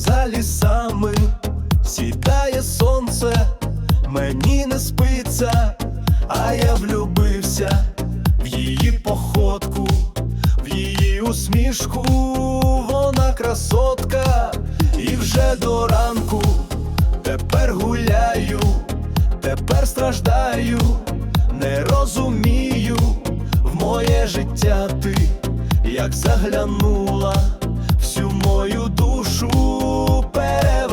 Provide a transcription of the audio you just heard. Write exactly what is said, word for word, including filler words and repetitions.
за лісами сідає сонце, мені не спиться, а я влюбився в її походку, в її усмішку. Вона красотка, і вже до ранку тепер гуляю, тепер страждаю, не розумію в моє життя ти, як заглянула всю мою душу перевернула.